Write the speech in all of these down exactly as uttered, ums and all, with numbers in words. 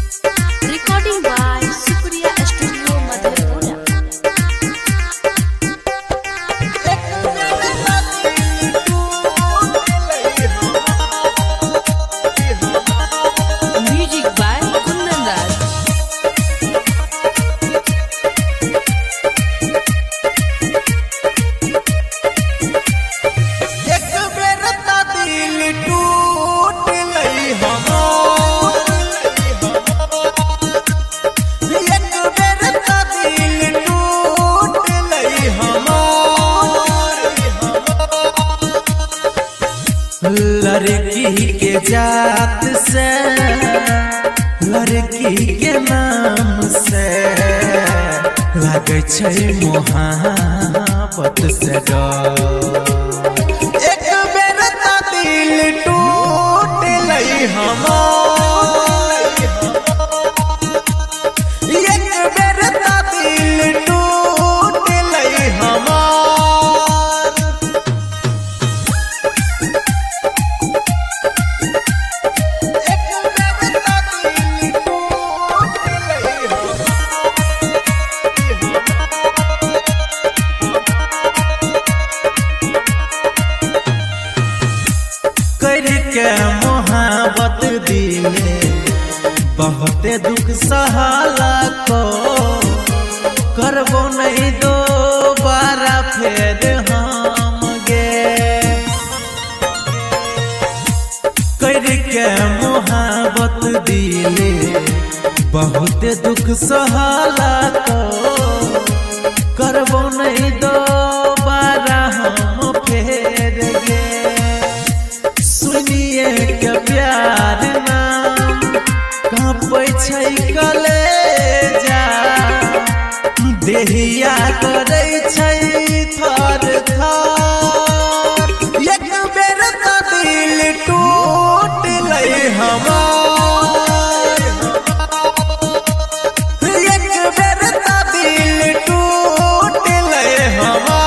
Recording by Supriya Studio Madhepura. Music by Kundan Raj. लड़की के जात से लड़की के नाम से लगे छै मोहब्बत से डर। एक बेर त दिल टूट लई हमार, एक बेर त दिल टूट लई हमार। के मोहब्बत दिले बहुत दुख सहाला को करबो नहीं दोबारा फिर हम गे। कर के मोहब्बत दिले बहुत दुख सहाला को करबो नहीं दोबारा हम फिर गे। सुनिए के प्यार नाम कांपै छै कलेजा, देहिया करै छै थर थर। एक बेर त दिल टूट लई हमार, एक बेर त दिल टूट लई हमार।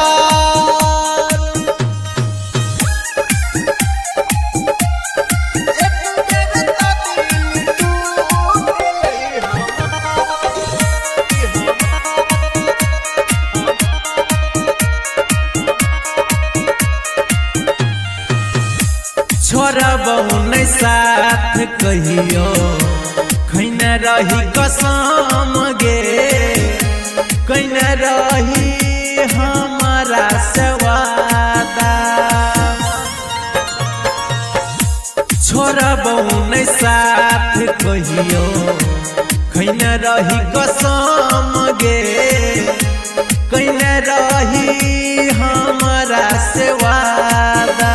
छोरा बहुन साथ कहियो खैन रही कसम गे, कैन रही हमारा से वादा। छोरा बहुन साथ कहियो खैन रही कसम गे, कैन रही हमारा से वादा।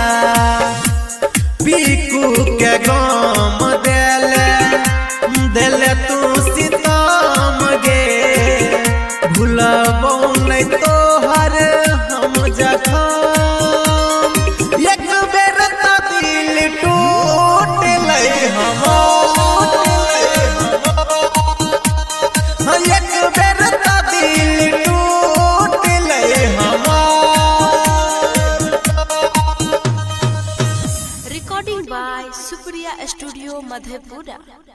पीकू के गाम देले देले तू सीताम गे, भूलबो नहीं तोहर हम जखम। एक बेर त दिल टूट लई हमार, एक बेर त दिल टूट लई हमार। Recording by Supriya Studio Madhepura.